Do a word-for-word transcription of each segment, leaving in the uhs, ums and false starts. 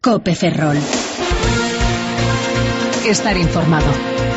COPE Ferrol. Estar informado.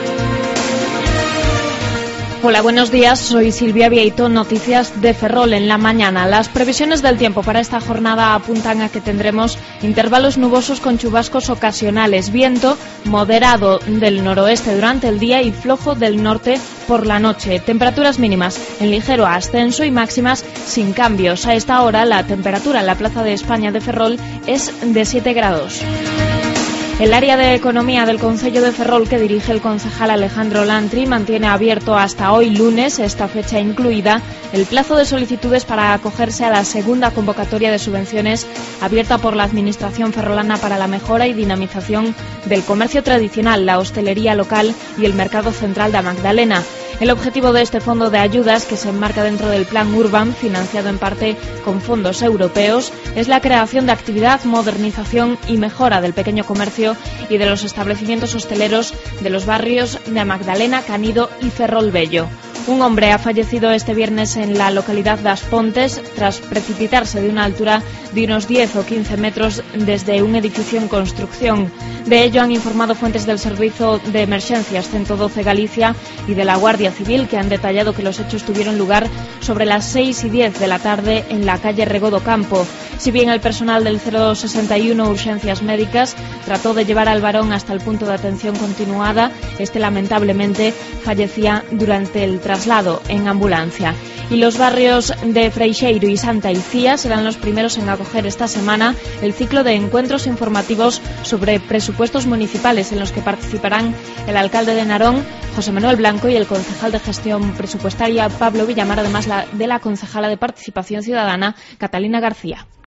Hola, buenos días. Soy Silvia Vieito, noticias de Ferrol en la mañana. Las previsiones del tiempo para esta jornada apuntan a que tendremos intervalos nubosos con chubascos ocasionales, viento moderado del noroeste durante el día y flojo del norte por la noche. Temperaturas mínimas en ligero ascenso y máximas sin cambios. A esta hora la temperatura en la Plaza de España de Ferrol es de siete grados. El área de economía del Concello de Ferrol, que dirige el concejal Alejandro Lantri, mantiene abierto hasta hoy lunes, esta fecha incluida, el plazo de solicitudes para acogerse a la segunda convocatoria de subvenciones abierta por la Administración ferrolana para la mejora y dinamización del comercio tradicional, la hostelería local y el mercado central de Magdalena. El objetivo de este fondo de ayudas, que se enmarca dentro del Plan Urban, financiado en parte con fondos europeos, es la creación de actividad, modernización y mejora del pequeño comercio y de los establecimientos hosteleros de los barrios de Magdalena, Canido y Ferrol Bello. Un hombre ha fallecido este viernes en la localidad de Aspontes tras precipitarse de una altura de unos diez o quince metros desde un edificio en construcción. De ello han informado fuentes del Servicio de Emergencias ciento doce Galicia y de la Guardia Civil, que han detallado que los hechos tuvieron lugar sobre las seis y diez de la tarde en la calle Regodo Campo. Si bien el personal del cero sesenta y uno Urgencias Médicas trató de llevar al varón hasta el punto de atención continuada, este lamentablemente fallecía durante el traslado en ambulancia. Y los barrios de Freixeiro y Santa Icía serán los primeros en acoger esta semana el ciclo de encuentros informativos sobre presupuestos municipales, en los que participarán el alcalde de Narón, José Manuel Blanco, y el concejal de gestión presupuestaria, Pablo Villamar, además de la concejala de Participación Ciudadana, Catalina García.